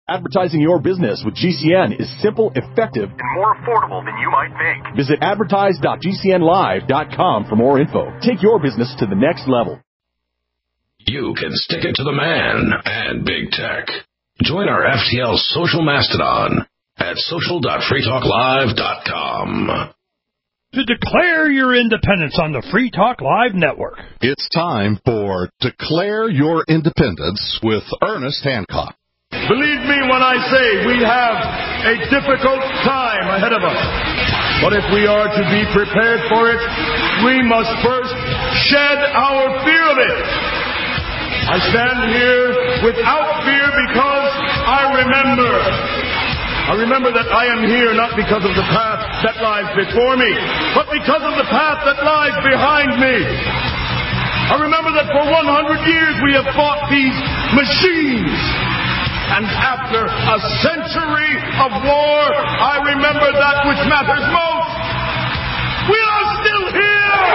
Advertising your business with GCN is simple, effective, and more affordable than you might think. Visit advertise.gcnlive.com for more info. Take your business to the next level. You can stick it to the man and big tech. Join our FTL social mastodon at social.freetalklive.com. To declare your independence on the Free Talk Live network. It's time for Declare Your Independence with Ernest Hancock. Believe me when I say we have a difficult time ahead of us. But if we are to be prepared for it, we must first shed our fear of it. I stand here without fear because I remember that I am here not because of the path that lies before me, but because of the path that lies behind me. I remember that for 100 years we have fought these machines. And after a century of war, I remember that which matters most. We are still here!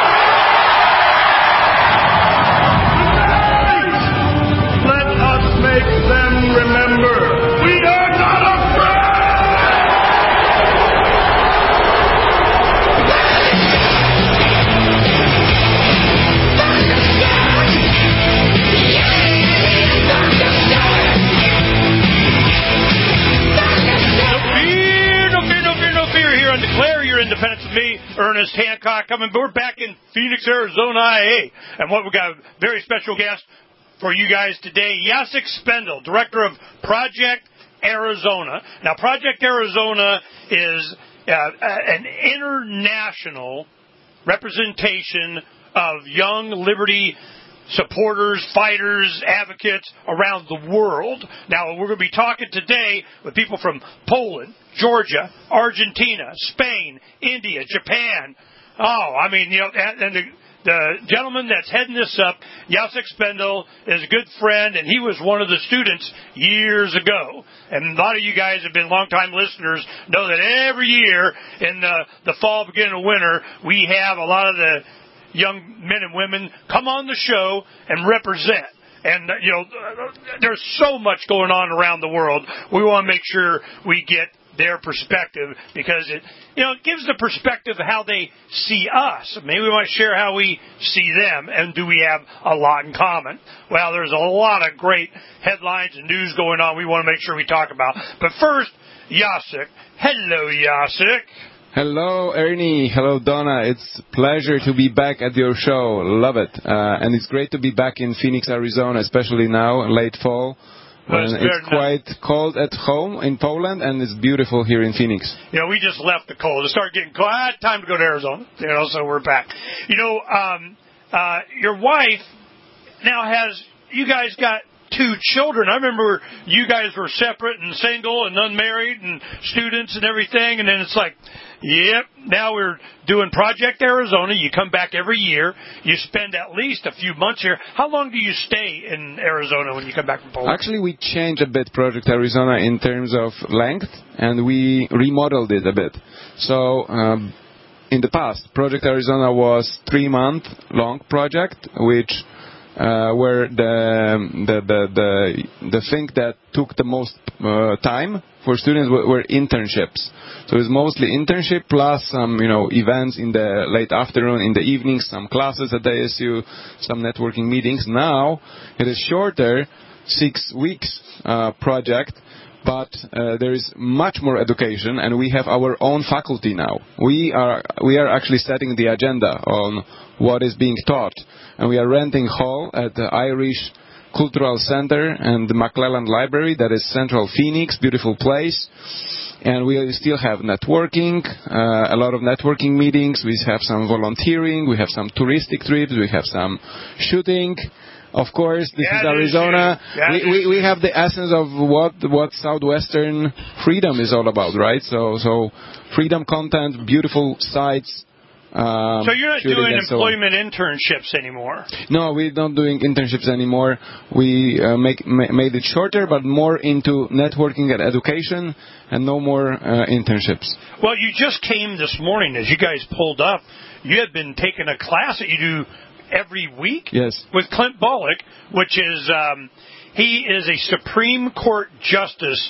Tonight, let us make them remember we are not afraid! Declare your independence with me, Ernest Hancock. We're back in Phoenix, Arizona, IA. And what we got a very special guest for you guys today, Jacek Spendel, director of Project Arizona. Now, Project Arizona is an international representation of young liberty supporters, fighters, advocates around the world. Now, we're going to be talking today with people from Poland, Georgia, Argentina, Spain, India, Japan. And the gentleman that's heading this up, Jacek Spendel, is a good friend, and he was one of the students years ago. And a lot of you guys have been longtime listeners, know that every year in the fall, beginning of winter, we have a lot of the young men and women come on the show and represent. And, there's so much going on around the world. We want to make sure we get their perspective because it gives the perspective of how they see us. Maybe we want to share how we see them, and do we have a lot in common? Well, there's a lot of great headlines and news going on we want to make sure we talk about. But first, Jacek. Hello, Jacek. Hello, Ernie. Hello, Donna. It's a pleasure to be back at your show. Love it. And it's great to be back in Phoenix, Arizona, especially now, late fall. It's quite cold at home in Poland, and it's beautiful here in Phoenix. We just left the cold. It started getting cold. Time to go to Arizona. So we're back. Your wife now you guys got 2 children. I remember you guys were separate and single and unmarried and students and everything, and then it's like, yep, now we're doing Project Arizona. You come back every year. You spend at least a few months here. How long do you stay in Arizona when you come back from Poland? Actually, we changed a bit Project Arizona in terms of length, and we remodeled it a bit. So, in the past, Project Arizona was 3-month long project, which where the thing that took the most time for students were internships. So it was mostly internship plus some, events in the late afternoon, in the evenings, some classes at the ASU, some networking meetings. Now it is shorter, 6 weeks project, but there is much more education, and we have our own faculty now. We are actually setting the agenda on what is being taught. And we are renting hall at the Irish Cultural Center and the McClelland Library, that is Central Phoenix, beautiful place. And we still have networking, a lot of networking meetings. We have some volunteering, we have some touristic trips, we have some shooting. Of course, this is Arizona. We have the essence of what Southwestern freedom is all about, right? So freedom content, beautiful sites. So you're not doing employment internships anymore? No, we're not doing internships anymore. We made it shorter, but more into networking and education, and no more internships. Well, you just came this morning as you guys pulled up. You had been taking a class that you do every week? Yes. With Clint Bullock, which is he is a Supreme Court justice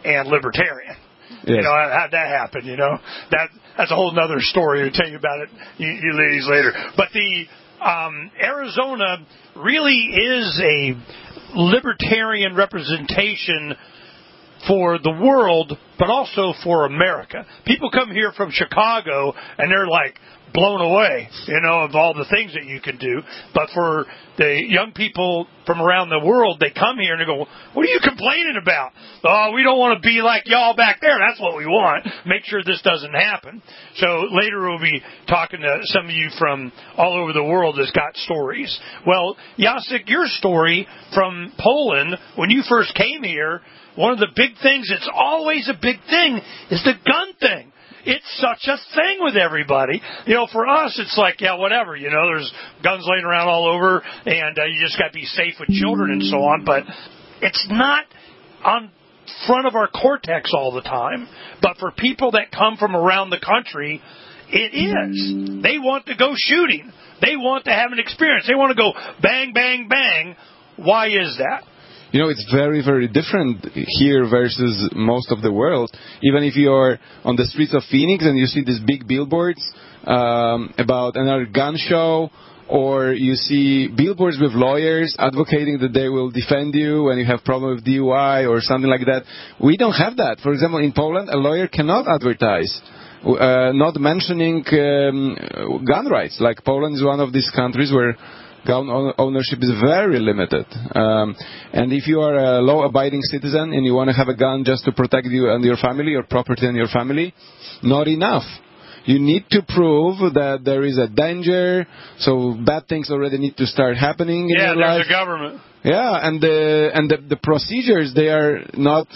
and libertarian. Yes. You know, how'd that happen? You know, that's a whole other story. I'll tell you about it, you ladies, later. But the Arizona really is a libertarian representation for the world, but also for America. People come here from Chicago, and they're like blown away, you know, of all the things that you can do. But for the young people from around the world, they come here and they go, what are you complaining about? Oh, we don't want to be like y'all back there. That's what we want. Make sure this doesn't happen. So later we'll be talking to some of you from all over the world that's got stories. Well, Jacek, your story from Poland, when you first came here, one of the big things that's always a big thing is the gun thing. It's such a thing with everybody. You know, for us, it's like, yeah, whatever. You know, there's guns laying around all over, and you just got to be safe with children and so on. But it's not on front of our cortex all the time. But for people that come from around the country, it is. They want to go shooting. They want to have an experience. They want to go bang, bang, bang. Why is that? You know, it's very, very different here versus most of the world. Even if you're on the streets of Phoenix and you see these big billboards about another gun show, or you see billboards with lawyers advocating that they will defend you when you have problem with DUI or something like that. We don't have that. For example, in Poland, a lawyer cannot advertise, not mentioning gun rights. Like Poland is one of these countries where gun ownership is very limited. And if you are a law-abiding citizen and you want to have a gun just to protect you and your family, your property and your family, not enough. You need to prove that there is a danger, so bad things already need to start happening in your life. Yeah, there's a government. Yeah, and the procedures, they are not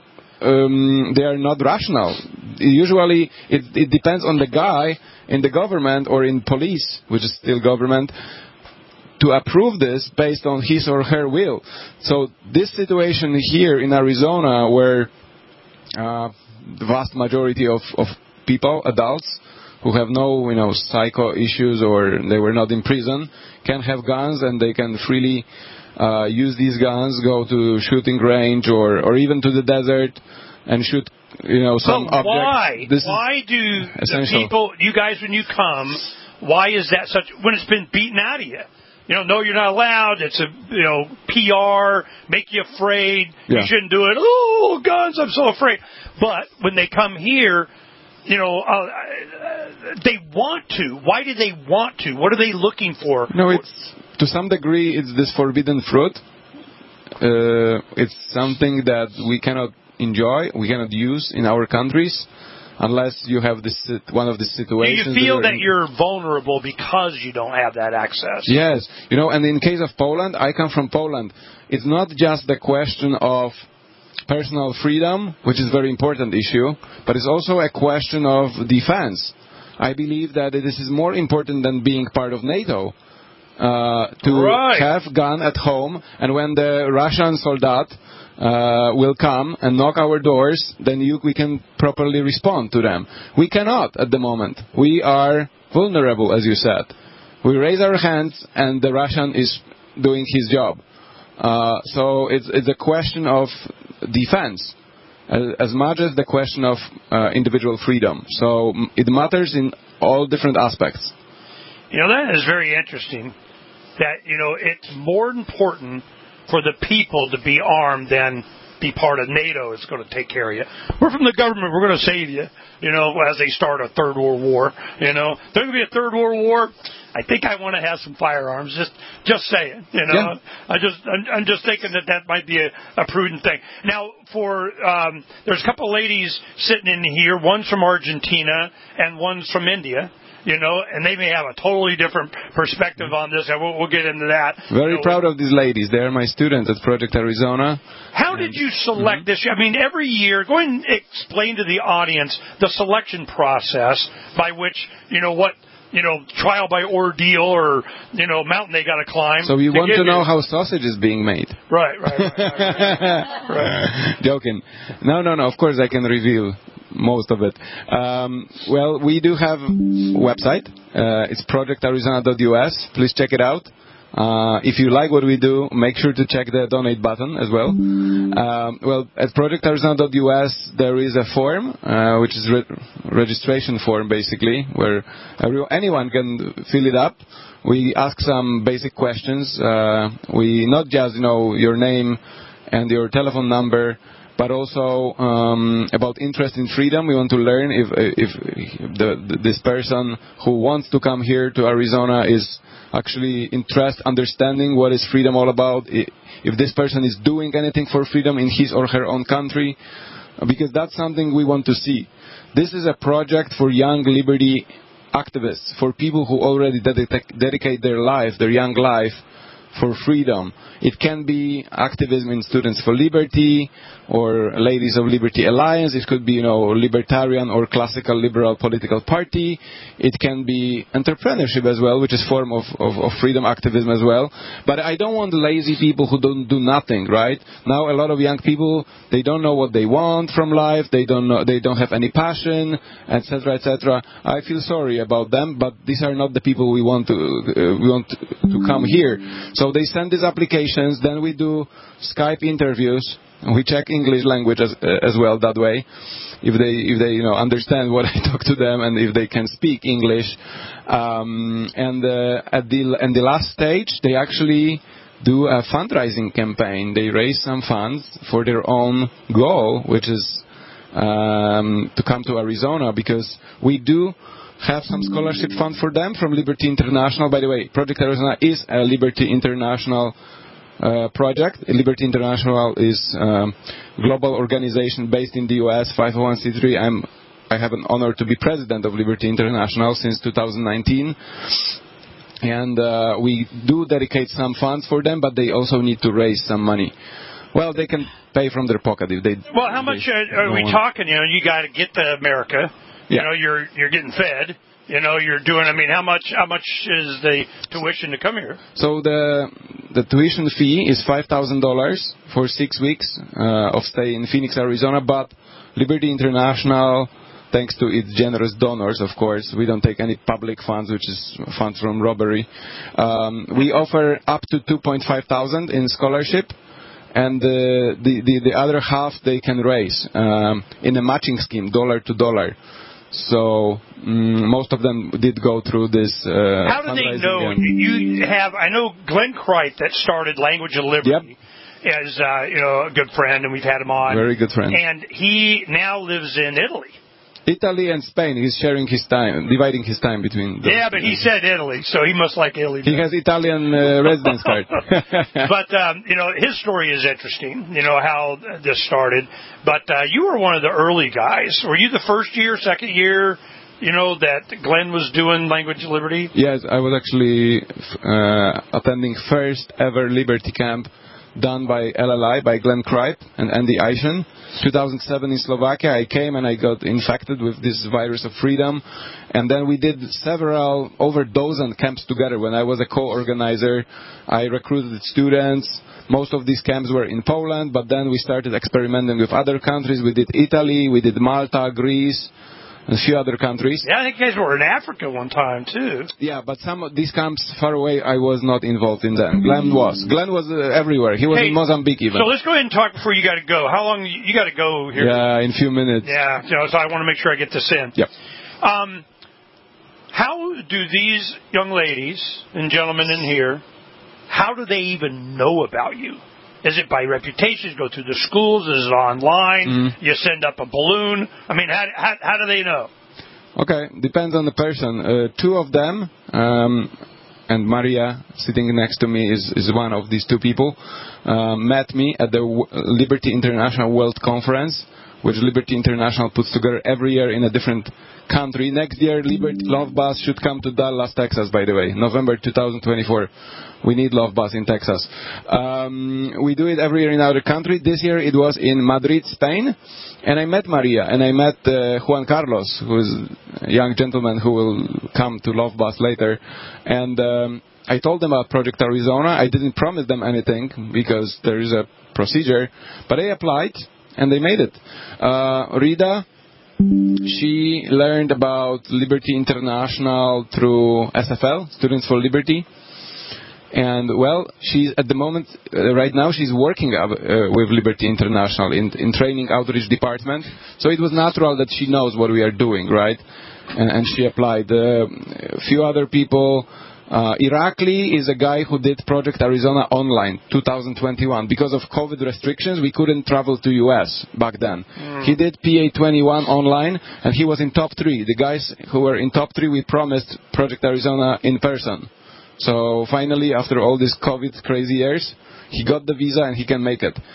rational. Usually, it depends on the guy in the government or in police, which is still government, to approve this based on his or her will. So this situation here in Arizona, where the vast majority of people, adults, who have no, psycho issues or they were not in prison, can have guns and they can freely use these guns, go to shooting range or even to the desert and shoot, some object. Why? Why do the people, you guys, when you come, why is that such, when it's been beaten out of you? No, you're not allowed. It's a, PR, make you afraid. Yeah. You shouldn't do it. Oh, guns, I'm so afraid. But when they come here, they want to. Why do they want to? What are they looking for? No, it's, to some degree, it's this forbidden fruit. It's something that we cannot enjoy, we cannot use in our countries. Unless you have this one of the situations. Do you feel that you're vulnerable because you don't have that access? Yes. And in case of Poland, I come from Poland. It's not just the question of personal freedom, which is a very important issue, but it's also a question of defense. I believe that this is more important than being part of NATO. To have gun at home, and when the Russian soldat will come and knock our doors, then we can properly respond to them. We cannot at the moment. We are vulnerable, as you said. We raise our hands and the Russian is doing his job. So it's a question of defense as much as the question of individual freedom. So it matters in all different aspects. That is very interesting. That, it's more important for the people to be armed than be part of NATO. It's going to take care of you. We're from the government. We're going to save you, as they start a third world war. There's going to be a third world war. I think I want to have some firearms. Just saying, Yeah. I'm just thinking that might be a prudent thing. Now, there's a couple ladies sitting in here. One's from Argentina and one's from India. And they may have a totally different perspective on this, and we'll get into that. Very proud of these ladies. They are my students at Project Arizona. How did you select this? I mean, every year, go ahead and explain to the audience the selection process by which, trial by ordeal or, mountain they got to climb. So you want to know how sausage is being made. Right. Joking. No. Of course, I can reveal most of it. Well, we do have a website. It's projectarizona.us. Please check it out. If you like what we do, make sure to check the donate button as well. Well, at projectarizona.us there is a form, which is registration form basically, where anyone can fill it up. We ask some basic questions. We not just your name and your telephone number, but also about interest in freedom. We want to learn if this person who wants to come here to Arizona is actually interested, understanding what is freedom all about, if this person is doing anything for freedom in his or her own country, because that's something we want to see. This is a project for young liberty activists, for people who already dedicate their life, their young life, for freedom. It can be activism in Students for Liberty or Ladies of Liberty Alliance. It could be, libertarian or classical liberal political party. It can be entrepreneurship as well, which is form of freedom activism as well. But I don't want lazy people who don't do nothing, right? Now a lot of young people, they don't know what they want from life. They don't have any passion, etc., etc. I feel sorry about them, but these are not the people we want to come here. So they send these applications, then we do Skype interviews. We check English language as well that way, if they understand what I talk to them and if they can speak English. And at the last stage, they actually do a fundraising campaign. They raise some funds for their own goal, which is to come to Arizona, because we do have some scholarship fund for them from Liberty International. By the way, Project Arizona is a Liberty International project. Liberty International is a global organization based in the U.S., 501c3. I have an honor to be president of Liberty International since 2019. And we do dedicate some funds for them, but they also need to raise some money. Well, they can pay from their pocket if they... Well, how much are we talking? You got to get to America. You're getting fed. You're doing. How much is the tuition to come here? So the tuition fee is $5,000 for 6 weeks of stay in Phoenix, Arizona. But Liberty International, thanks to its generous donors, of course, we don't take any public funds, which is funds from robbery. We offer up to $2,500 in scholarship. And the other half they can raise in a matching scheme, dollar to dollar. So most of them did go through this. How do they know? You have, I know Glenn Cripe that started Language of Liberty. Yep. As a good friend, and we've had him on. Very good friend. And he now lives in Italy. Italy and Spain. He's sharing his time, dividing his time between those. Yeah, but he said Italy, so he must like Italy. He has Italian residence card. But, his story is interesting, how this started. But you were one of the early guys. Were you the first year, second year, that Glenn was doing Language of Liberty? Yes, I was actually attending first ever Liberty Camp done by LLI, by Glenn Cripe and Andy Eischen. 2007 in Slovakia, I came and I got infected with this virus of freedom. And then we did over a dozen camps together. When I was a co-organizer, I recruited students. Most of these camps were in Poland, but then we started experimenting with other countries. We did Italy, we did Malta, Greece, and a few other countries. Yeah, I think you guys were in Africa one time, too. Yeah, but some of these camps far away, I was not involved in them. Glenn was. Glenn was everywhere. He was in Mozambique even. So let's go ahead and talk before you got to go. How long you got to go here? Yeah, in a few minutes. Yeah, so I want to make sure I get this in. Yep. How do these young ladies and gentlemen in here, how do they even know about you? Is it by reputation? Go through the schools? Is it online? You send up a balloon? How do they know? Okay, depends on the person. Two of them, and Maria sitting next to me is one of these two people, met me at the Liberty International World Conference, which Liberty International puts together every year in a different country. Next year, Liberty Love Bus should come to Dallas, Texas, by the way, November 2024. We need Love Bus in Texas. We do it every year in our country. This year it was in Madrid, Spain. And I met Maria, and I met Juan Carlos, who is a young gentleman who will come to Love Bus later. And I told them about Project Arizona. I didn't promise them anything because there is a procedure. But they applied, and they made it. Rita, she learned about Liberty International through SFL, Students for Liberty. And well, she's at the moment, right now, she's working with Liberty International in training outreach department. So it was natural that she knows what we are doing, right? And she applied. A few other people. Irakli is a guy who did Project Arizona online 2021. Because of COVID restrictions, we couldn't travel to US back then. He did PA21 online, and he was in top 3. The guys who were in top 3, we promised Project Arizona in person. So finally, after all these COVID crazy years, he got the visa and he can make it.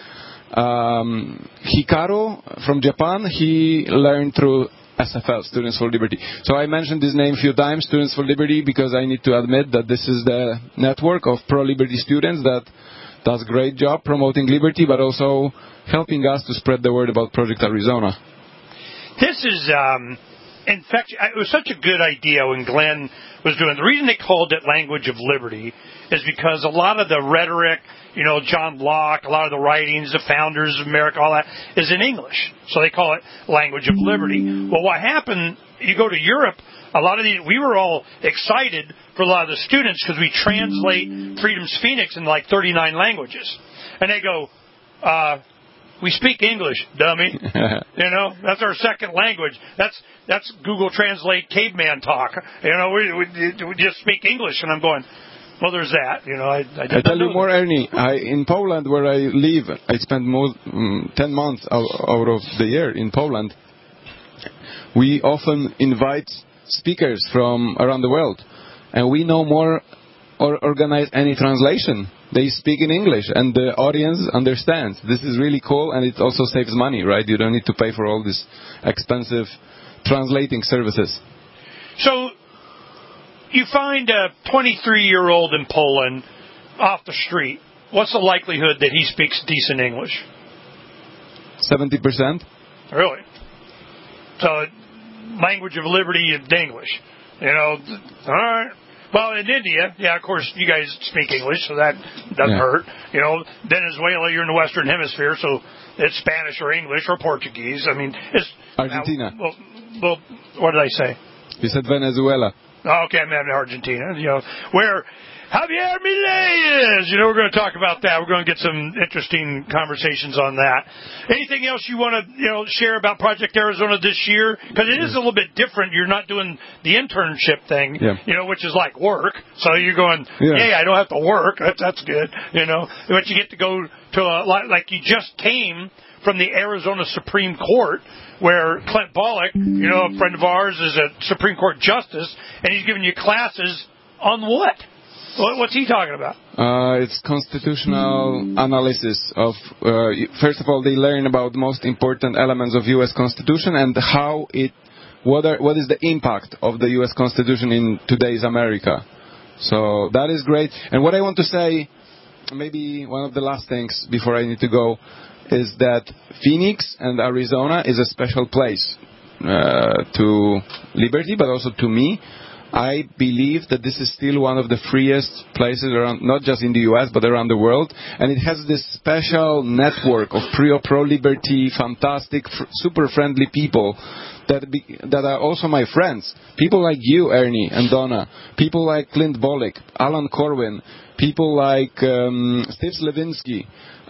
Hikaru from Japan, he learned through SFL, Students for Liberty. So I mentioned this name a few times, Students for Liberty, because I need to admit that this is the network of pro-liberty students that does a great job promoting liberty, but also helping us to spread the word about Project Arizona. This is, in fact, it was such a good idea when Glenn was doing. The reason they called it Language of Liberty is because a lot of the rhetoric, John Locke, a lot of the writings, the founders of America, all that is in English. So they call it Language of Liberty. Well, what happened, you go to Europe, a lot of we were all excited for a lot of the students because we translate Freedom's Phoenix in like 39 languages. And they go, we speak English, dummy. That's our second language. That's Google Translate caveman talk. We just speak English. And I'm going, well, there's that. I tell you more, Ernie. In Poland, where I live, I spend 10 months out of the year in Poland. We often invite speakers from around the world, and we no more organize any translation. They speak in English, and the audience understands. This is really cool, and it also saves money, right? You don't need to pay for all these expensive translating services. So you find a 23-year-old in Poland off the street. What's the likelihood that he speaks decent English? 70%. Really? So, Language of Liberty and English. All right. Well, in India, of course, you guys speak English, so that doesn't hurt. Venezuela, you're in the Western Hemisphere, so it's Spanish or English or Portuguese. I mean, it's Argentina. Well, what did I say? You said Venezuela. Oh, okay, I meant Argentina. Where Javier Milei is. We're going to talk about that. We're going to get some interesting conversations on that. Anything else you want to, share about Project Arizona this year? Because it is a little bit different. You're not doing the internship thing, which is like work. So you're going, hey, I don't have to work. That's good, But you get to go to like you just came from the Arizona Supreme Court, where Clint Bolick, a friend of ours, is a Supreme Court justice, and he's giving you classes on what? What's he talking about? It's constitutional analysis of, first of all, they learn about the most important elements of U.S. Constitution and what is the impact of the U.S. Constitution in today's America. So that is great. And what I want to say, maybe one of the last things before I need to go, is that Phoenix and Arizona is a special place to liberty, but also to me. I believe that this is still one of the freest places around, not just in the U.S., but around the world. And it has this special network of pro-liberty, fantastic, super friendly people that are also my friends. People like you, Ernie and Donna. People like Clint Bolick, Alan Corwin. People like Steve Slavinsky.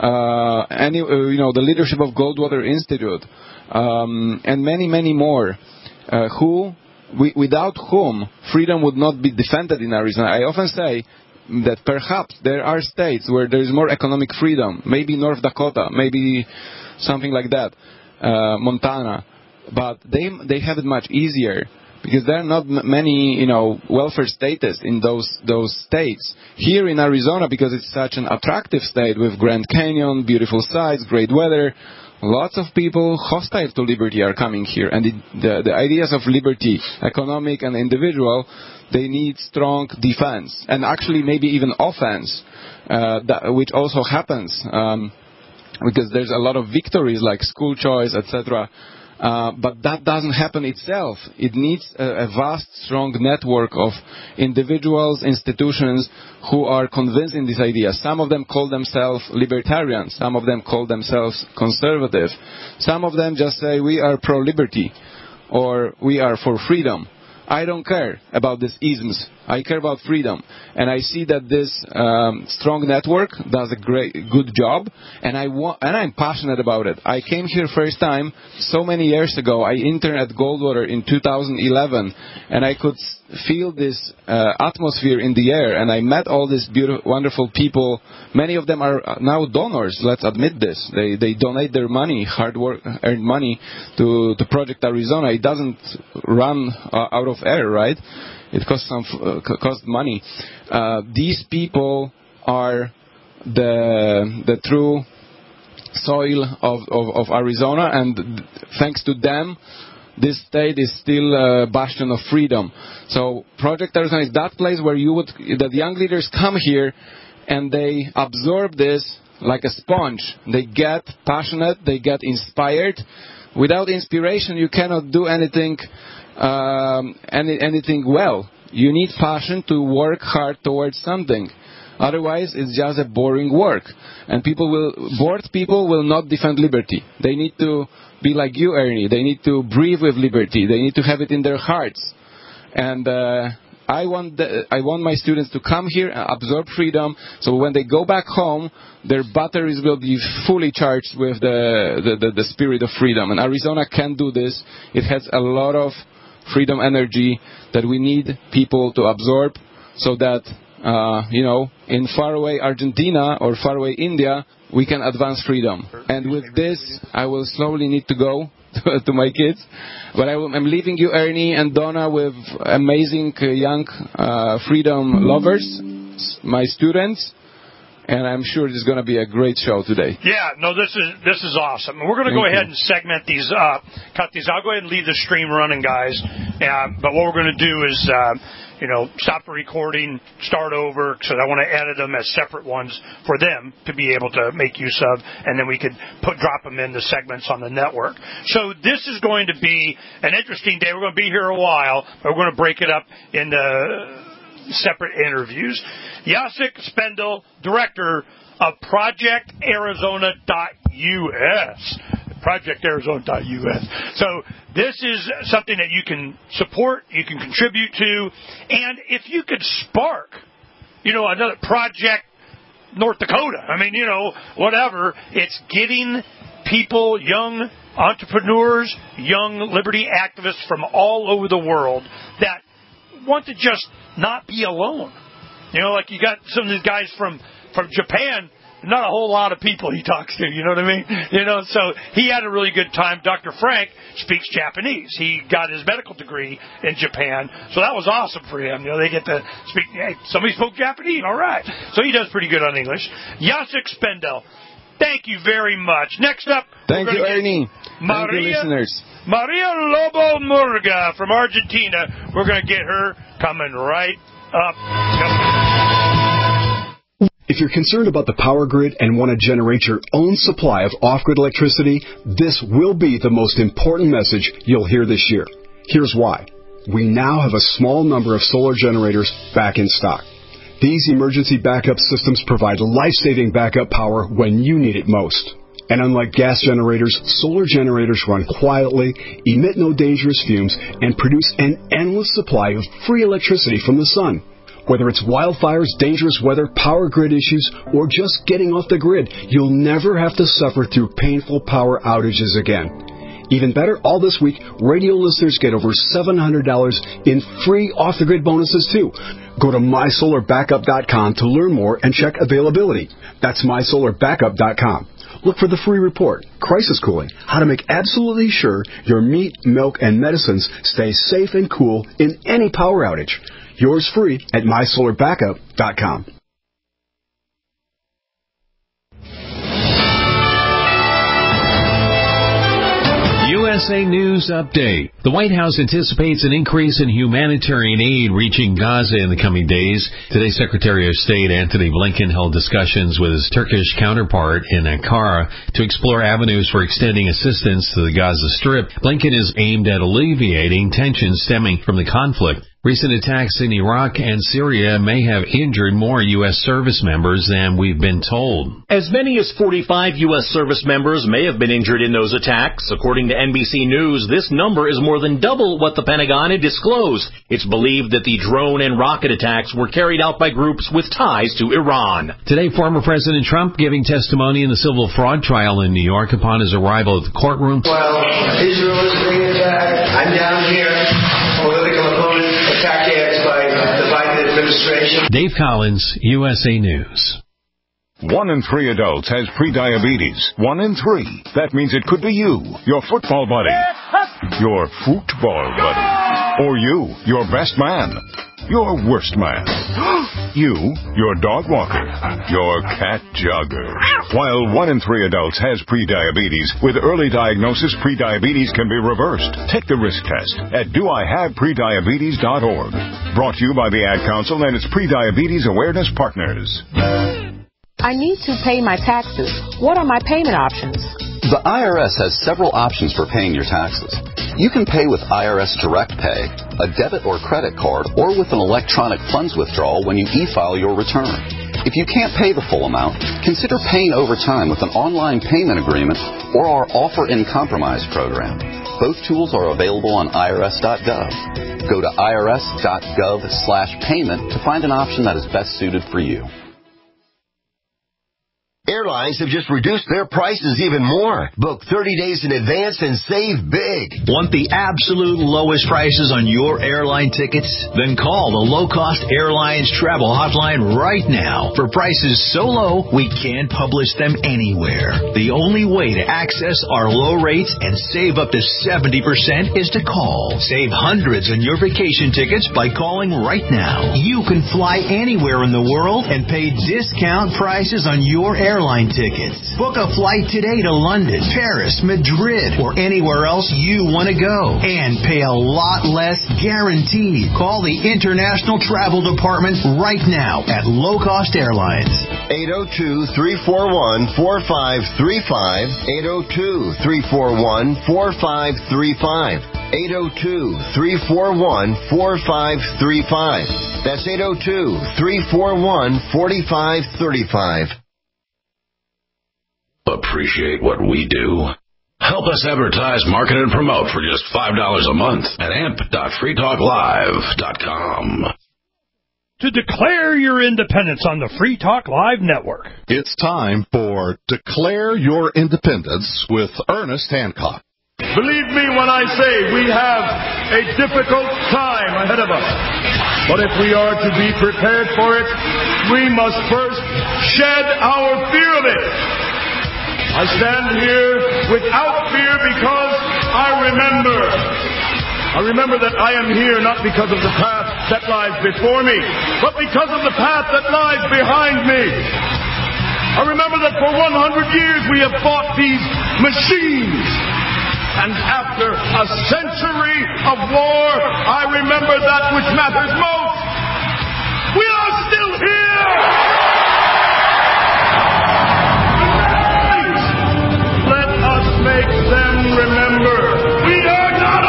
The leadership of Goldwater Institute. And many, many more without whom freedom would not be defended in Arizona. I often say that perhaps there are states where there is more economic freedom, maybe North Dakota, maybe something like that, Montana, but they have it much easier because there are not many, welfare status in those states. Here in Arizona, because it's such an attractive state with Grand Canyon, beautiful sights, great weather, lots of people hostile to liberty are coming here, and the ideas of liberty, economic and individual, they need strong defense, and actually maybe even offense, which also happens because there's a lot of victories like school choice, etc. But that doesn't happen itself. It needs a vast, strong network of individuals, institutions who are convinced in this idea. Some of them call themselves libertarians. Some of them call themselves conservative. Some of them just say, we are pro-liberty, or we are for freedom. I don't care about these isms. I care about freedom. And I see that this strong network does a good job, and I'm passionate about it. I came here first time so many years ago. I interned at Goldwater in 2011, and I could feel this atmosphere in the air, and I met all these beautiful, wonderful people. Many of them are now donors, let's admit this. They donate their money, hard work, earned money to Project Arizona. It doesn't run out of air, right? It costs money. These people are the true soil of Arizona, and thanks to them, this state is still a bastion of freedom. So Project Arizona is that place where that young leaders come here and they absorb this like a sponge. They get passionate, they get inspired. Without inspiration, you cannot do anything well. You need passion to work hard towards something. Otherwise, it's just a boring work. And bored people will not defend liberty. They need to be like you, Ernie. They need to breathe with liberty. They need to have it in their hearts. And I want my students to come here and absorb freedom, so when they go back home, their batteries will be fully charged with the spirit of freedom. And Arizona can do this. It has a lot of freedom energy that we need people to absorb, so that in faraway Argentina or faraway India, we can advance freedom. And with this, I will slowly need to go to my kids. But I'm leaving you, Ernie and Donna, with amazing young freedom lovers, my students. And I'm sure this is going to be a great show today. Yeah, no, this is awesome. We're going to go ahead and segment these up, cut these. I'll go ahead and leave the stream running, guys. But what we're going to do is, stop the recording, start over, because I want to edit them as separate ones for them to be able to make use of, and then we could drop them in the segments on the network. So this is going to be an interesting day. We're going to be here a while, but we're going to break it up into separate interviews. Jacek Spendel, director of ProjectArizona.us. ProjectArizona.us. So this is something that you can support, you can contribute to, and if you could spark, another Project North Dakota, whatever, it's getting people, young entrepreneurs, young liberty activists from all over the world that want to just not be alone. Like you got some of these guys from Japan, not a whole lot of people he talks to, you know what I mean? So he had a really good time. Dr. Frank speaks Japanese. He got his medical degree in Japan, so that was awesome for him. They get to speak, hey, somebody spoke Japanese, all right. So he does pretty good on English. Jacek Spendel, thank you very much. Next up, thank you, Ernie. Thank you, listeners. Maria Lobo Murga from Argentina. We're going to get her coming right up. If you're concerned about the power grid and want to generate your own supply of off-grid electricity, this will be the most important message you'll hear this year. Here's why. We now have a small number of solar generators back in stock. These emergency backup systems provide life-saving backup power when you need it most. And unlike gas generators, solar generators run quietly, emit no dangerous fumes, and produce an endless supply of free electricity from the sun. Whether it's wildfires, dangerous weather, power grid issues, or just getting off the grid, you'll never have to suffer through painful power outages again. Even better, all this week, radio listeners get over $700 in free off-the-grid bonuses, too. Go to mysolarbackup.com to learn more and check availability. That's mysolarbackup.com. Look for the free report, Crisis Cooling, how to make absolutely sure your meat, milk, and medicines stay safe and cool in any power outage. Yours free at mysolarbackup.com. USA News Update. The White House anticipates an increase in humanitarian aid reaching Gaza in the coming days. Today, Secretary of State Antony Blinken held discussions with his Turkish counterpart in Ankara to explore avenues for extending assistance to the Gaza Strip. Blinken is aimed at alleviating tensions stemming from the conflict. Recent attacks in Iraq and Syria may have injured more U.S. service members than we've been told. As many as 45 U.S. service members may have been injured in those attacks. According to NBC News, this number is more than double what the Pentagon had disclosed. It's believed that the drone and rocket attacks were carried out by groups with ties to Iran. Today, former President Trump giving testimony in the civil fraud trial in New York upon his arrival at the courtroom. Well, Israel is being attacked. I'm down here. Political opponent attack ads by the Biden administration. Dave Collins, USA News. 1 in 3 adults has prediabetes. 1 in 3. That means it could be you, your football buddy, your football buddy, or you, your best man, your worst man, you, your dog walker, your cat jogger. While 1 in 3 adults has prediabetes, with early diagnosis, prediabetes can be reversed. Take the risk test at doihaveprediabetes.org. Brought to you by the Ad Council and its Prediabetes Awareness Partners. I need to pay my taxes. What are my payment options? The IRS has several options for paying your taxes. You can pay with IRS Direct Pay, a debit or credit card, or with an electronic funds withdrawal when you e-file your return. If you can't pay the full amount, consider paying over time with an online payment agreement or our Offer in Compromise program. Both tools are available on irs.gov. Go to irs.gov/payment to find an option that is best suited for you. Airlines have just reduced their prices even more. Book 30 days in advance and save big. Want the absolute lowest prices on your airline tickets? Then call the Low Cost Airlines Travel Hotline right now. For prices so low, we can't publish them anywhere. The only way to access our low rates and save up to 70% is to call. Save hundreds on your vacation tickets by calling right now. You can fly anywhere in the world and pay discount prices on your airline tickets. Book a flight today to London, Paris, Madrid, or anywhere else you want to go. And pay a lot less guaranteed. Call the International Travel Department right now at Low Cost Airlines. 802-341-4535. 802-341-4535. 802-341-4535. That's 802-341-4535. Appreciate what we do? Help us advertise, market, and promote for just $5 a month at amp.freetalklive.com. To declare your independence on the Free Talk Live Network. It's time for Declare Your Independence with Ernest Hancock. Believe me when I say we have a difficult time ahead of us. But if we are to be prepared for it, we must first shed our fear of it. I stand here without fear because I remember that I am here not because of the path that lies before me, but because of the path that lies behind me. I remember that for 100 years we have fought these machines. And after a century of war, I remember that which matters most. We are still here! Make them remember we are not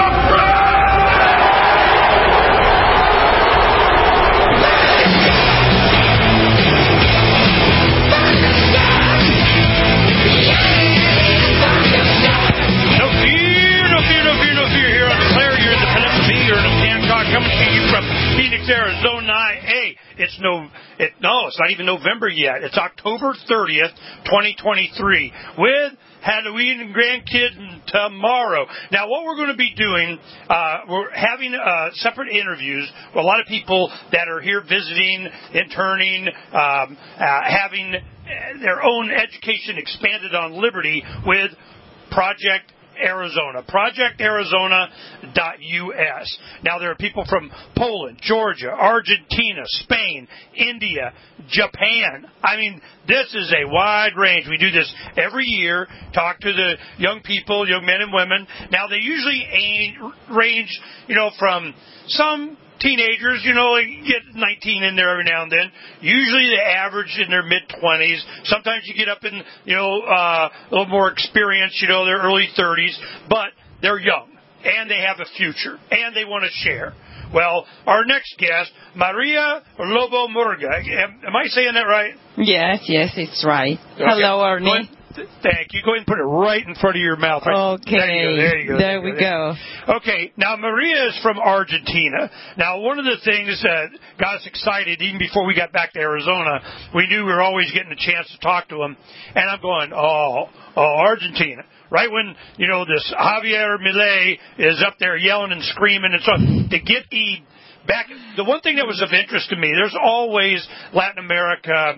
No fear here on Declare Your Independence with me, Ernest Hancock, coming to you from Phoenix, Arizona. Hey, it's not even November yet. It's October 30th, 2023, with Halloween and grandkids tomorrow. Now, what we're going to be doing, we're having separate interviews with a lot of people that are here visiting, interning, having their own education expanded on Liberty with Project Arizona, projectarizona.us. Now, there are people from Poland, Georgia, Argentina, Spain, India, Japan. I mean, this is a wide range. We do this every year, talk to the young people, young men and women. Now, they usually range, from some teenagers, get 19 in there every now and then. Usually the average in their mid-20s. Sometimes you get up in, a little more experience, their early 30s. But they're young. and they have a future, and they want to share. Well, our next guest, Maria Lobo Murga. Am I saying that right? Yes, it's right. Okay. Hello, Ernie. Thank you. Go ahead and put it right in front of your mouth. Right? Okay. There you go. There we go. Okay. Now, Maria is from Argentina. Now, one of the things that got us excited, even before we got back to Arizona, we knew we were always getting a chance to talk to him. And I'm going, Argentina. Right when, this Javier Milei is up there yelling and screaming and so on, to get back. The one thing that was of interest to me, there's always Latin America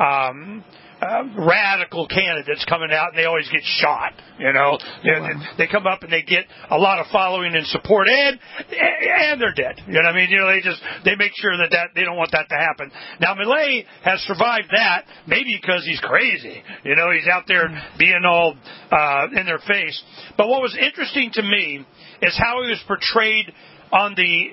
radical candidates coming out, and they always get shot. They come up and they get a lot of following and support, and they're dead. You know what I mean? They make sure that they don't want that to happen. Now Milei has survived that, maybe because he's crazy. He's out there being all in their face. But what was interesting to me is how he was portrayed on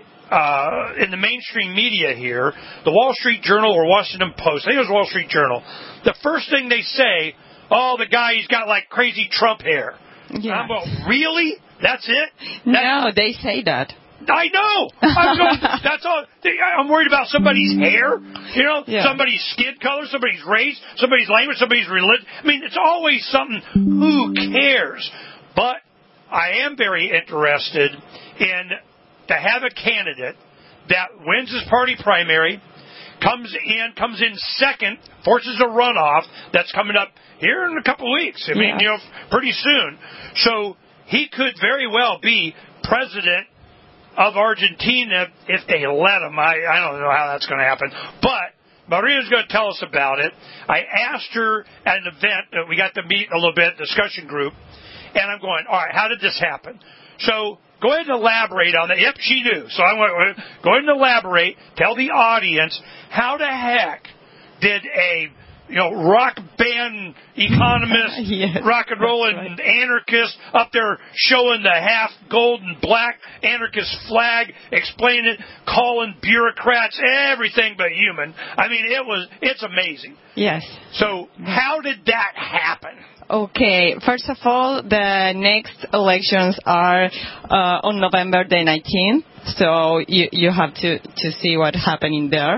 in the mainstream media here, the Wall Street Journal or Washington Post. I think it was Wall Street Journal. The first thing they say, the guy, he's got like crazy Trump hair. Yeah. I'm going, really? That's it? No, they say that. I know. I'm going, that's all. I'm worried about somebody's hair, somebody's skin color, somebody's race, somebody's language, somebody's religion. I mean, it's always something. Who cares? But I am very interested in to have a candidate that wins his party primary, comes in second, forces a runoff that's coming up here in a couple of weeks. I mean, pretty soon. So he could very well be president of Argentina if they let him. I don't know how that's going to happen. But Maria's going to tell us about it. I asked her at an event that we got to meet a little bit, discussion group, and I'm going, all right, how did this happen? So go ahead and elaborate on that. Yep, she knew. So I'm going to go ahead and elaborate, tell the audience how the heck did a rock band economist, rock and roll and anarchist up there showing the half gold and black anarchist flag, explaining it, calling bureaucrats everything but human. I mean, it's amazing. Yes. So how did that happen? Okay, first of all, the next elections are on November the 19th. So you have to see what happening there.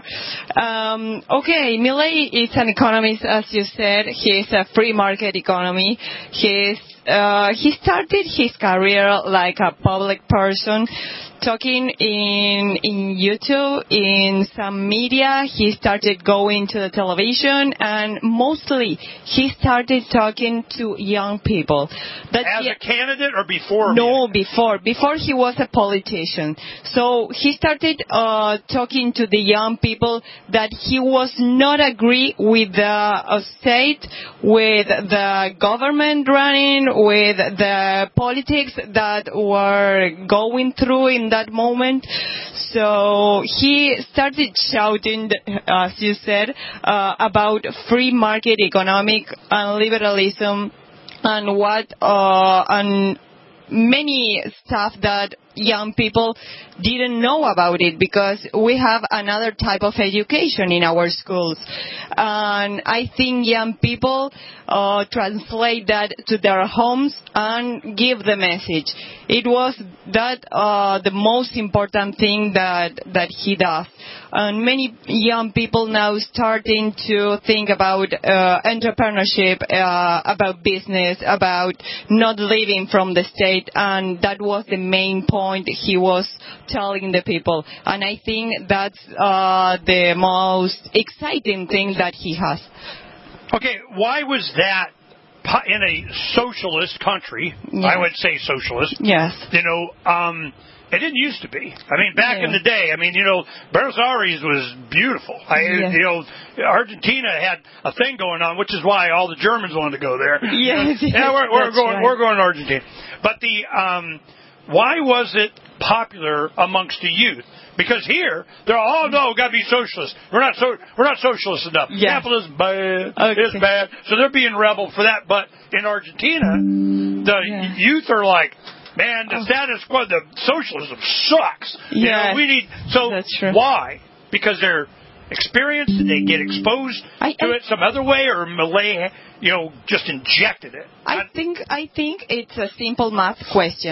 Okay, Milei is an economist, as you said. He's a free market economy. He started his career like a public person, talking in YouTube, in some media. He started going to the television, and mostly he started talking to young people. As a candidate or before? No, before. Before he was a politician. So he started talking to the young people that he was not agree with the state, with the government running, with the politics that were going through in that moment. So he started shouting, as you said, about free market economic and liberalism and many stuff that young people didn't know about it, because we have another type of education in our schools. And I think young people translate that to their homes and give the message. It was that the most important thing that he does. And many young people now starting to think about entrepreneurship, about business, about not living from the state, and that was the main point he was telling the people. And I think that's the most exciting thing that he has. Okay, why was that in a socialist country? Yes. I would say socialist. Yes. It didn't used to be. I mean, back in the day, Buenos Aires was beautiful. Argentina had a thing going on, which is why all the Germans wanted to go there. Yes. We're going to Argentina. But why was it popular amongst the youth? Because here they're all, no, got to be socialist. We're not socialist enough. Yeah. Capitalism bad. Okay. It's bad. So they're being rebel for that. But in Argentina, the youth are like, man, the status quo, the socialism sucks. Yeah, we need. So that's true. Why? Because they're experienced. Did they get exposed to it some other way, or Milei, just injected it? I think it's a simple math question.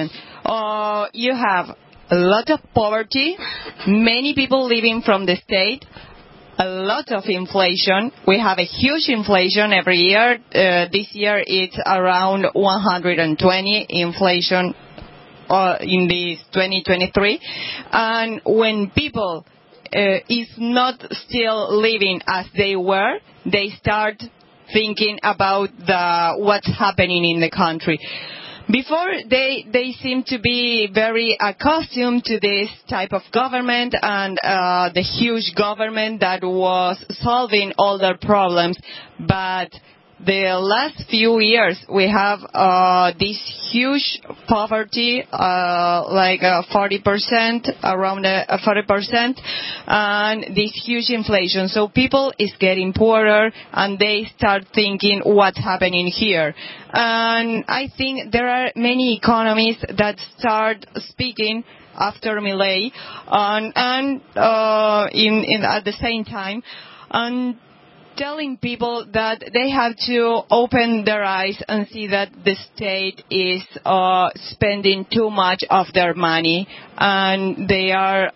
You have a lot of poverty, many people living from the state, a lot of inflation. We have a huge inflation every year. This year it's around 120 inflation in this 2023. And when people is not still living as they were, they start thinking about what's happening in the country. Before, they seem to be very accustomed to this type of government and the huge government that was solving all their problems. But the last few years, we have this huge poverty, like 40%, around 40%, and this huge inflation. So people is getting poorer, and they start thinking what's happening here. And I think there are many economists that start speaking after Milei, and at the same time, and telling people that they have to open their eyes and see that the state is spending too much of their money, and they are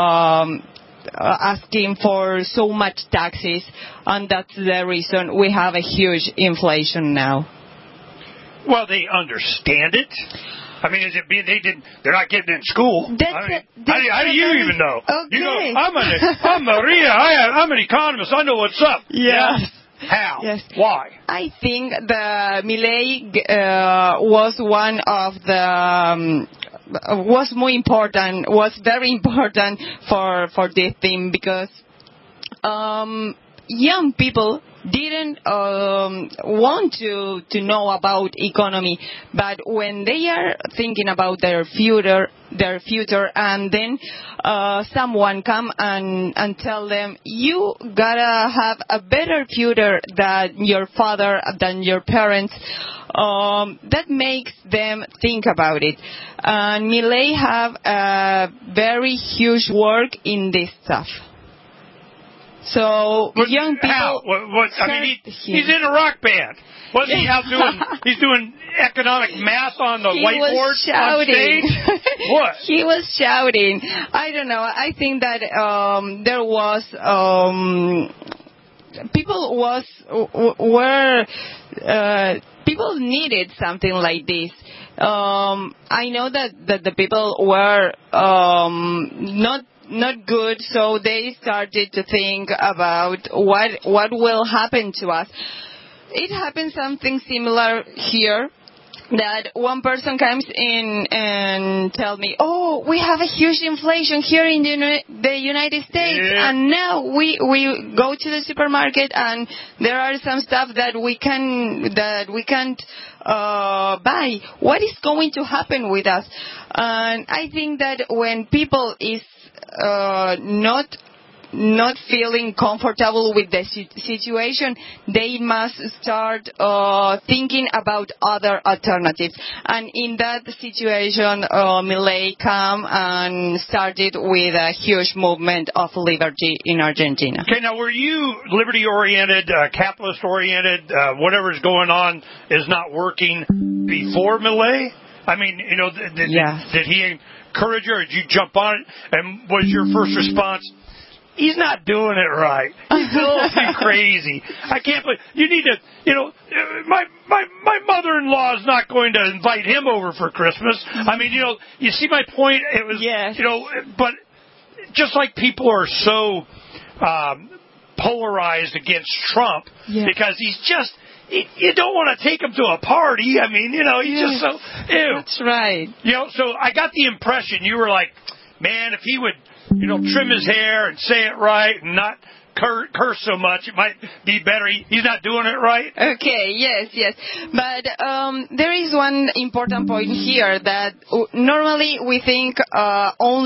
asking for so much taxes, and that's the reason we have a huge inflation now. Well, they understand it. I mean, is it being they're not getting it in school? How do you even know? Okay. You know, I'm Maria. I'm an economist. I know what's up. Yes. How? Yes. Why? I think the Milei was one of the was very important for this thing, because young people didn't want to know about economy, but when they are thinking about their future, and then someone come and tell them, you gotta have a better future than your father, than your parents, that makes them think about it. And Milei have a very huge work in this stuff. So young people. I mean, he's in a rock band. What's he out doing? He's doing economic math on the whiteboard on stage. What? He was shouting. I don't know. I think that there was people needed something like this. I know that the people were not good, so they started to think about what will happen to us. It happened something similar here, that one person comes in and tell me, oh, we have a huge inflation here in the United States, and now we go to the supermarket and there are some stuff that we can't buy. What is going to happen with us? And I think that when people is not feeling comfortable with the situation, they must start thinking about other alternatives. And in that situation, Milei came and started with a huge movement of liberty in Argentina. Okay, now were you liberty-oriented, capitalist-oriented, whatever's going on is not working before Milei? I mean, you know, did he encourage you, or did you jump on it? And was your first response, he's not doing it right. He's a little too crazy. I can't believe you need to. You know, my mother-in-law is not going to invite him over for Christmas. I mean, you know, you see my point. It was, you know, but just like people are so polarized against Trump because he's just. You don't want to take him to a party. I mean, you know, he's just so ew. That's right. You know, so I got the impression you were like, man, if he would, you know, trim his hair and say it right and not curse so much, it might be better. He's not doing it right. Okay, yes. But there is one important point here, that normally we think only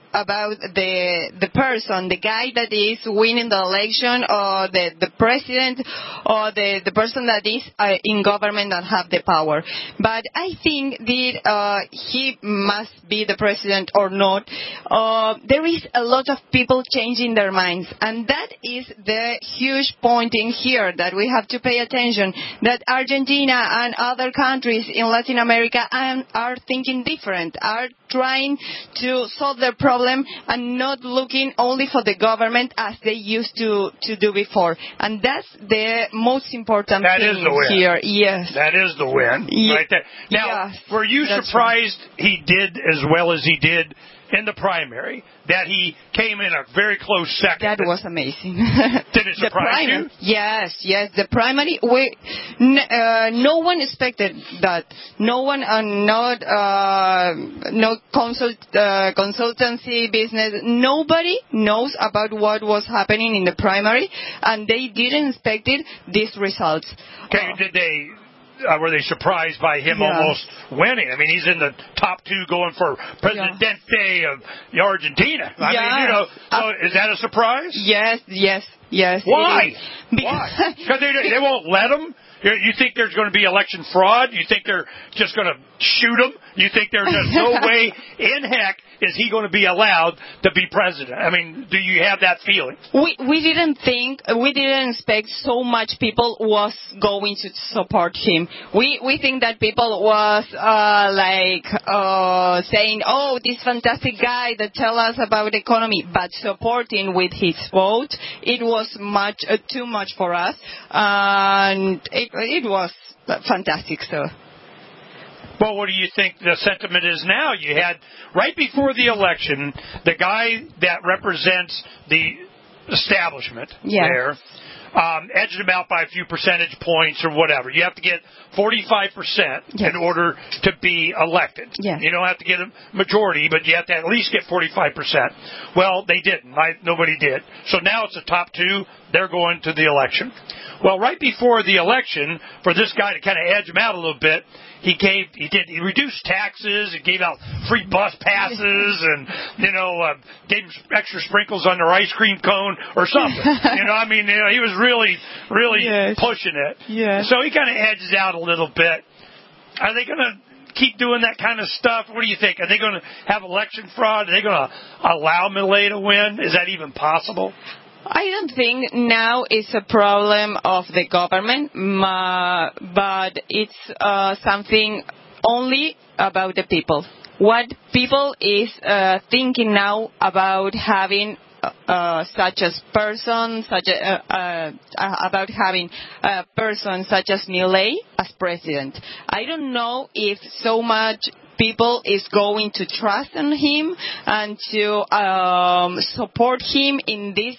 about the person, the guy that is winning the election, or the president, or the person that is in government that have the power. But I think that he must be the president or not. There is a lot of people changing their minds, and that is the huge point in here that we have to pay attention, that Argentina and other countries in Latin America are thinking different, are trying to solve their problem and not looking only for the government as they used to do before. And that's the most important thing here. Yes. That is the win. Right there. Now, were you surprised he did as well as he did in the primary, that he came in a very close second? That was amazing. Did it surprise you? Yes. The primary, no one expected that. No one, no consultancy business, nobody knows about what was happening in the primary, and they didn't expect these results. Okay, were they surprised by him almost winning? I mean, he's in the top 2 going for Presidente of Argentina. I mean, so is that a surprise? Yes. Why? Why? Because they won't let him? You think there's going to be election fraud? You think they're just going to shoot him? You think there's just no way in heck is he going to be allowed to be president? I mean, do you have that feeling? We didn't expect so much people was going to support him. We think that people was saying, oh, this fantastic guy that tell us about the economy, but supporting with his vote, it was too much for us, and it was fantastic. So. Well, what do you think the sentiment is now? You had, right before the election, the guy that represents the establishment there edged him out by a few percentage points or whatever. You have to get 45% in order to be elected. Yes. You don't have to get a majority, but you have to at least get 45%. Well, they didn't. Nobody did. So now it's the top 2. They're going to the election. Well, right before the election, for this guy to kind of edge him out a little bit, he reduced taxes, he gave out free bus passes, and gave him extra sprinkles on their ice cream cone or something. He was really pushing it. Yes. So he kind of edges out a little bit. Are they going to keep doing that kind of stuff? What do you think? Are they going to have election fraud? Are they going to allow Milei to win? Is that even possible? I don't think now it's a problem of the government, but it's something only about the people. What people is thinking now about having such as person, about having a person such as Milei as president. I don't know if so much people is going to trust in him and to support him in these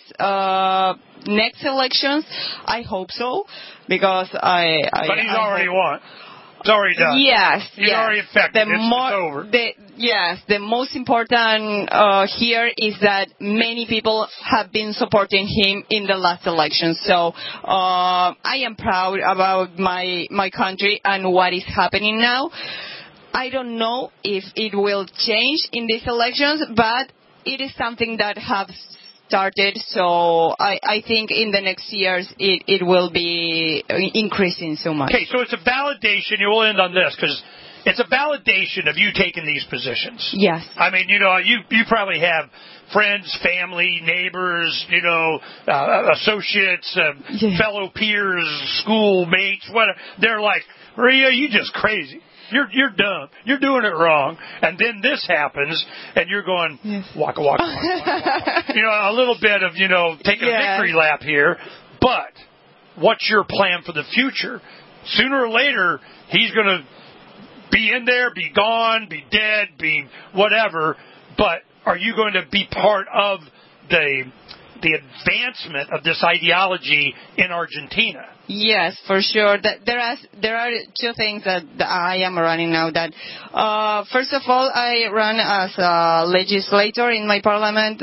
next elections. I hope so, because But he's already won. It's already done. Yes. He's already affected. It's over. The most important here is that many people have been supporting him in the last election. So I am proud about my country and what is happening now. I don't know if it will change in these elections, but it is something that has started, so I think in the next years it will be increasing so much. Okay, so it's a validation. We'll end on this, because it's a validation of you taking these positions. Yes. I mean, you probably have friends, family, neighbors, associates, fellow peers, schoolmates, whatever. They're like, Maria, you just crazy. You're dumb. You're doing it wrong. And then this happens, and you're going, waka, waka, waka, waka. A little bit of, taking a victory lap here. But what's your plan for the future? Sooner or later, he's going to be in there, be gone, be dead, be whatever. But are you going to be part of the advancement of this ideology in Argentina? Yes, for sure. There are two things that I am running now. That first of all, I run as a legislator in my parliament.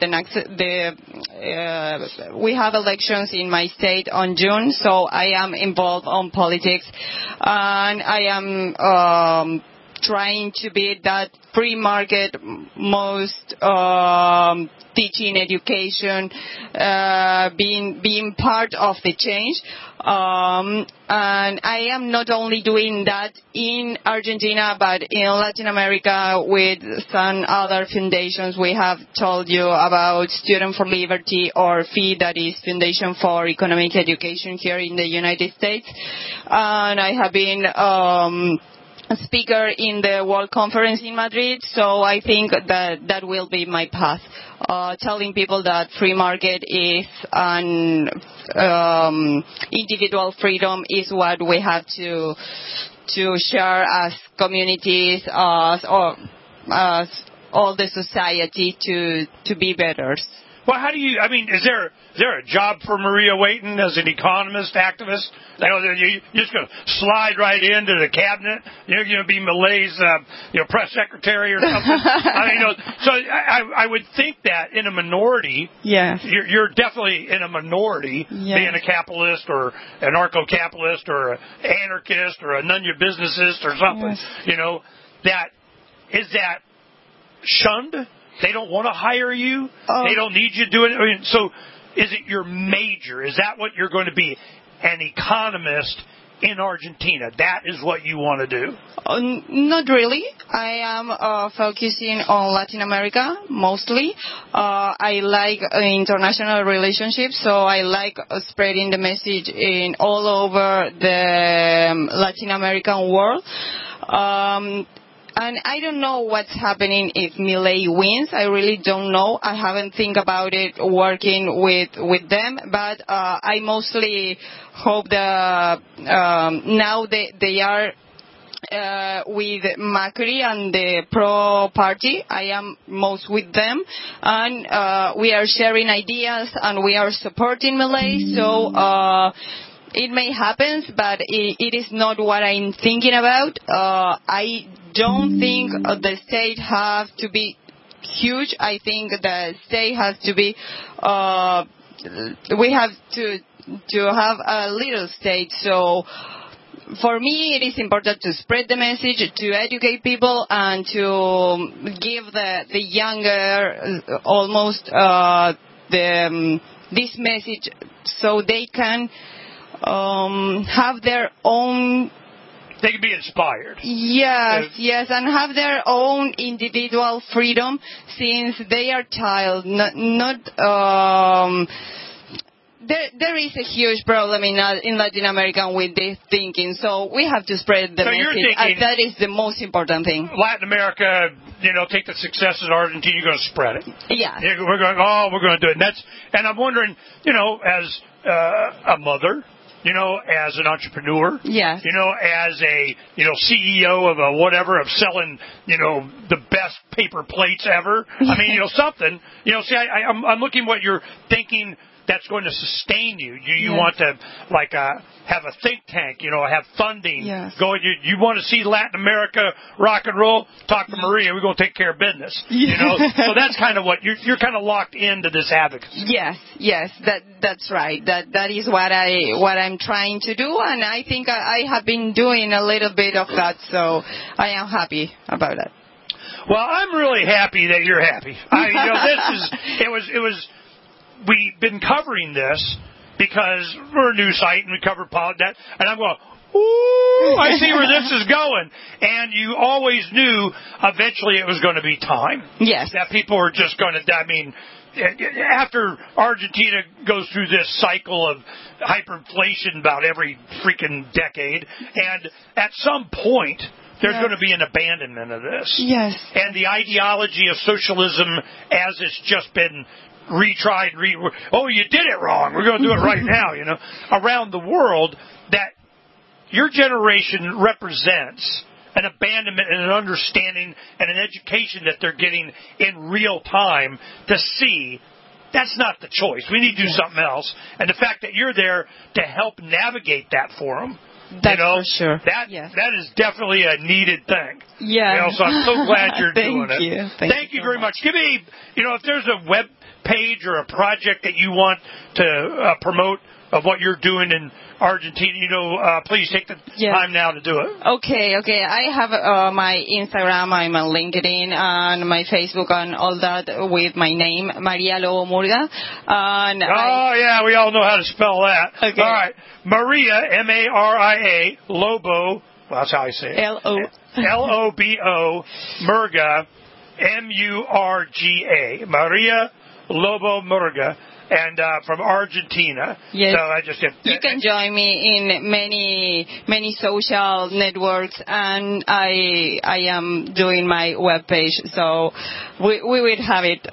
We have elections in my state on June, so I am involved on politics, and I am trying to be that free market, most teaching, education, being part of the change. And I am not only doing that in Argentina, but in Latin America with some other foundations. We have told you about Student for Liberty, or FEE, that is Foundation for Economic Education here in the United States. And I have been a speaker in the World Conference in Madrid, so I think that will be my path. Telling people that free market is an individual freedom is what we have to share as communities, as all the society to be better. Well, how do you? I mean, is there a job for Maria Wheaton as an economist, activist? You know, you're just going to slide right into the cabinet. You're going to be Malay's, press secretary or something. I mean, so I would think that in a minority, yes, you're definitely in a minority, yes, being a capitalist or an anarcho-capitalist or an anarchist or a none-your-businessist or something. Yes. You know, is that shunned? They don't want to hire you. They don't need you doing it. I mean, so is it your major? Is that what you're going to be, an economist in Argentina? That is what you want to do? Not really. I am focusing on Latin America mostly. I like international relationships, so I like spreading the message in all over the Latin American world. And I don't know what's happening if Milei wins. I really don't know. I haven't think about it working with them, but I mostly hope that now they are with Macri and the Pro Party. I am most with them, and we are sharing ideas and we are supporting Milei. So it may happen, but it is not what I'm thinking about. I don't think the state has to be huge. I think the state has to be, we have to have a little state. So for me, it is important to spread the message, to educate people, and to give the younger almost this message so they can have their own. They can be inspired. Yes, and have their own individual freedom since they are child. There is a huge problem in Latin America with this thinking, so we have to spread the message. And that is the most important thing. Latin America, take the successes of Argentina, you're going to spread it. Yeah. We're going to do it. And I'm wondering, as a mother, as an entrepreneur, yes, as a, CEO of a whatever, of selling, the best paper plates ever. I mean, something, see, I'm looking what you're thinking that's going to sustain you. You yes. want to, have a think tank, have funding. Yes. You want to see Latin America rock and roll? Talk to Maria. We're going to take care of business. So that's kind of what you're kind of locked into this advocacy. Yes, that's right. That is what I'm trying to do, and I think I have been doing a little bit of that, so I am happy about that. Well, I'm really happy that you're happy. It was. We've been covering this because we're a news site and we cover politics, and I'm going, ooh, I see where this is going. And you always knew eventually it was going to be time. Yes. That people were just going to, after Argentina goes through this cycle of hyperinflation about every freaking decade, and at some point, there's going to be an abandonment of this. Yes. And the ideology of socialism, as it's just been retried, you did it wrong, we're going to do it right now, around the world, that your generation represents an abandonment and an understanding and an education that they're getting in real time to see that's not the choice. We need to do something else. And the fact that you're there to help navigate that for them, that's for sure. That is definitely a needed thing. Yeah. So I'm so glad you're doing it. Thank you very much. Give me, if there's a web page or a project that you want to promote of what you're doing in Argentina. Please take the time now to do it. Okay. I have my Instagram, I'm on LinkedIn, and my Facebook, and all that with my name, Maria Lobo Murga. And we all know how to spell that. Okay. All right, Maria, Maria, Lobo. Well, that's how I say it. Lobo Murga, Murga. Maria Lobo Murga. And from Argentina. Yes. So you can join me in many social networks, and I am doing my webpage. So we will have it,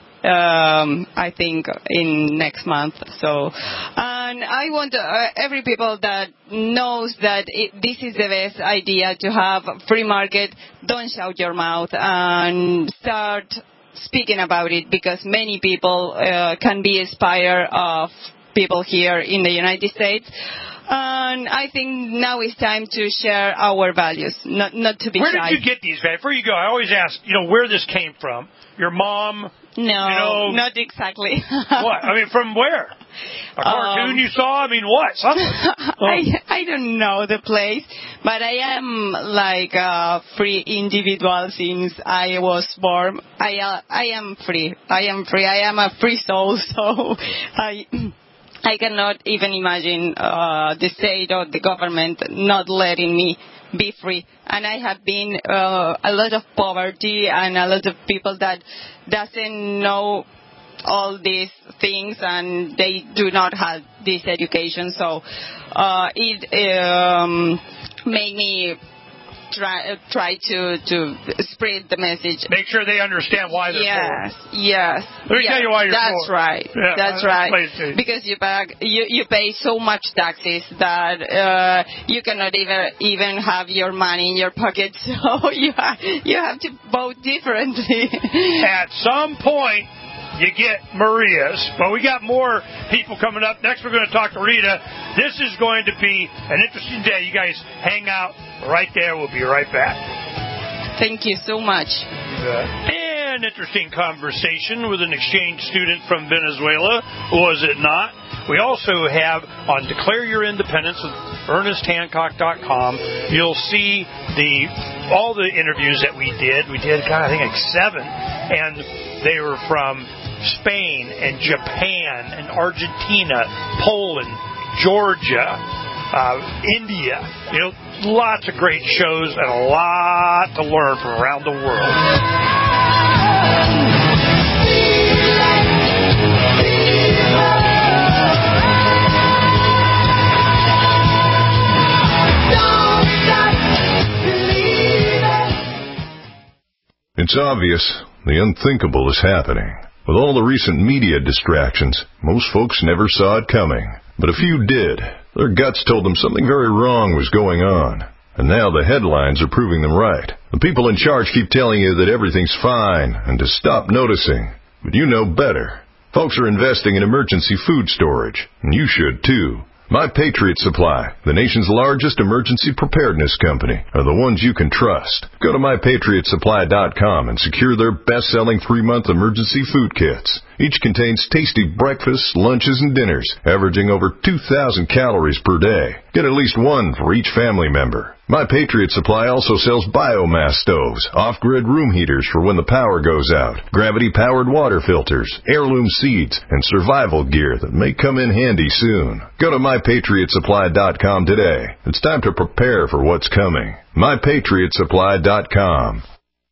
I think, in next month. So, and I want every people that knows that this is the best idea to have free market. Don't shout your mouth and start speaking about it, because many people can be inspired of people here in the United States. And I think now it's time to share our values, not to be shy. Where did you get these, before you go, I always ask, where this came from. Your mom? No, not exactly. What? I mean, from where? A cartoon you saw? I mean, what? Something. I don't know the place, but I am like a free individual since I was born. I am free. I am a free soul, so I cannot even imagine the state or the government not letting me be free. And I have been a lot of poverty and a lot of people that doesn't know all these things, and they do not have this education. So it made me try to spread the message. Make sure they understand why they're poor. Yes. Let me tell you why you're poor. Right. Yeah, that's right. Because you pay so much taxes that you cannot even have your money in your pocket. So you have to vote differently. At some point, you get Maria's. But we got more people coming up. Next, we're going to talk to Rita. This is going to be an interesting day. You guys hang out right there. We'll be right back. Thank you so much. An interesting conversation with an exchange student from Venezuela, was it not? We also have on Declare Your Independence with ErnestHancock.com. You'll see all the interviews that we did. We did, I think, like 7. And they were from Spain and Japan and Argentina, Poland, Georgia, India. Lots of great shows and a lot to learn from around the world. It's obvious the unthinkable is happening. With all the recent media distractions, most folks never saw it coming. But a few did. Their guts told them something very wrong was going on. And now the headlines are proving them right. The people in charge keep telling you that everything's fine and to stop noticing. But you know better. Folks are investing in emergency food storage, and you should too. My Patriot Supply, the nation's largest emergency preparedness company, are the ones you can trust. Go to MyPatriotSupply.com and secure their best-selling 3-month emergency food kits. Each contains tasty breakfasts, lunches, and dinners, averaging over 2,000 calories per day. Get at least one for each family member. My Patriot Supply also sells biomass stoves, off-grid room heaters for when the power goes out, gravity-powered water filters, heirloom seeds, and survival gear that may come in handy soon. Go to MyPatriotSupply.com today. It's time to prepare for what's coming. MyPatriotSupply.com.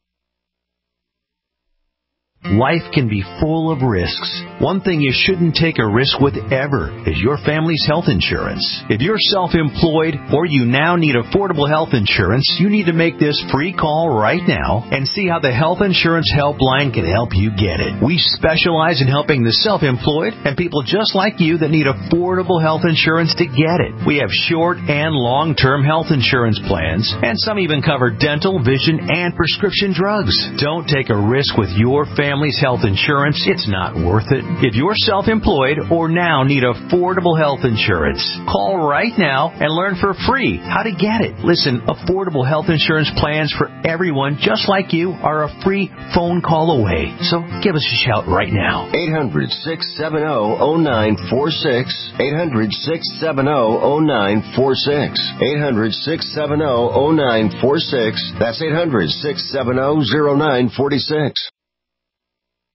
Life can be full of risks. One thing you shouldn't take a risk with ever is your family's health insurance. If you're self-employed or you now need affordable health insurance, you need to make this free call right now and see how the Health Insurance Helpline can help you get it. We specialize in helping the self-employed and people just like you that need affordable health insurance to get it. We have short and long-term health insurance plans, and some even cover dental, vision, and prescription drugs. Don't take a risk with your family family's health insurance, it's not worth it. If you're self-employed or now need affordable health insurance, call right now and learn for free how to get it. Listen, affordable health insurance plans for everyone just like you are a free phone call away. So give us a shout right now. 800-670-0946. 800-670-0946. 800-670-0946. That's 800-670-0946.